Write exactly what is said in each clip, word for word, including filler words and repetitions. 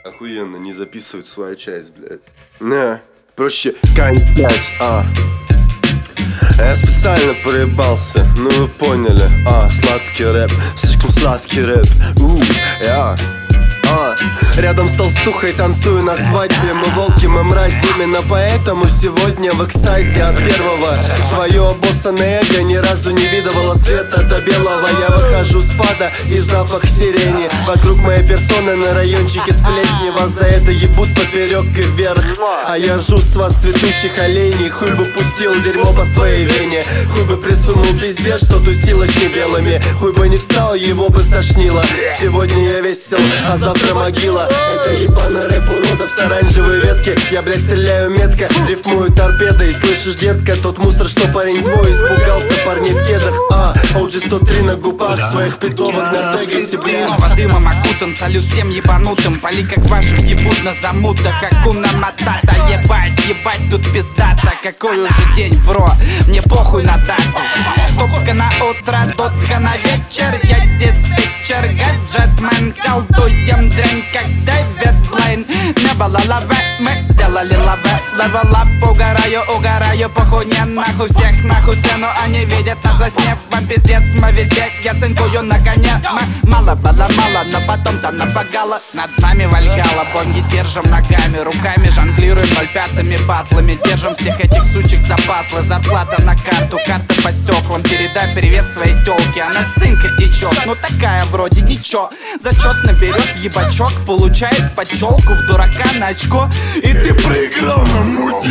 Охуенно, не записывать свою часть, блядь. Не, проще контекст, а. Я специально проебался, ну вы поняли. А, сладкий рэп, слишком сладкий рэп. У, я а. Рядом с толстухой танцую на свадьбе. Мы волки, мы мрази. Именно поэтому сегодня в экстазе от первого. Твое обоссанное эго ни разу не видывало цвета до белого. Я выхожу с пада и запах сирени. Вокруг моей персоны на райончике сплетни. Вас за это ебут поперек и вверх. А я жусь с вас цветущих оленей. Хуй бы пустил дерьмо по своей вене. Хуй бы присунул пиздец, что тусилось не белыми. Хуй бы не встал, его бы стошнило. Сегодня я весел, а завтра могила. Это ебаный рэп уродов с оранжевой ветки. Я, блядь, стреляю метко, рифмую торпедой. Слышишь, детка, тот мусор, что парень твой. Испугался парней в кедах. А, о джи сто три на губах своих питовок на тегайте, блин. Снова дымом окутан, салют всем ебанутым. Пали как ваших ебут на замутах. Акуна матата, ебать, ебать, тут пиздата. Какой уже день, бро, мне похуй на дату. Топка на утро, дотка на вечер. Я диспетчер, гаджетмен. Колдуем дрянь, как Дэвид Блейн. Не было лаве, мы сделали лаве. Левел ап, угораю, угораю. Похуй не нахуй, всех нахуй все, но они видят нас во сне. Вам пиздец, мы везде, я цинкую на коне. Мы мало было мало, но потом-то нафагало. Над нами Вальгалла, бонги держим ногами. Руками жонглируем ноль пятыми батлами. Держим всех этих сучек за батлы. Зарплата на карту, карта по стеклам. Передай привет своей тёлке, она сынка течет. Ну такая вроде ничего. Зачетно берет в ебачок, получает подчелку в дурака на очко. И ты проиграл на муте.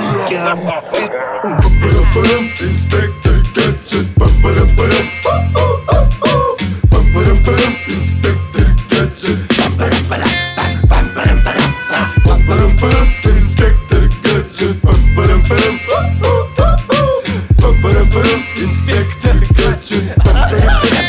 Инспектор гаджет, пам-парам-парам. Пам-парам-парам, инспектор гаджет. Пам-парам-парам, пам-парам-парам. Пам-парам-парам, инспектор гаджет. Пам-парам-парам. Пам-парам-парам, инспектор гаджет. Пам-парам-парам.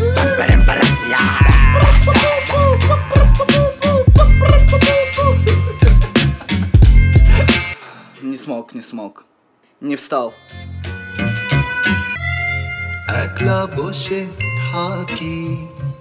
Не смог, не смог. Не встал. একলা বসে থাকি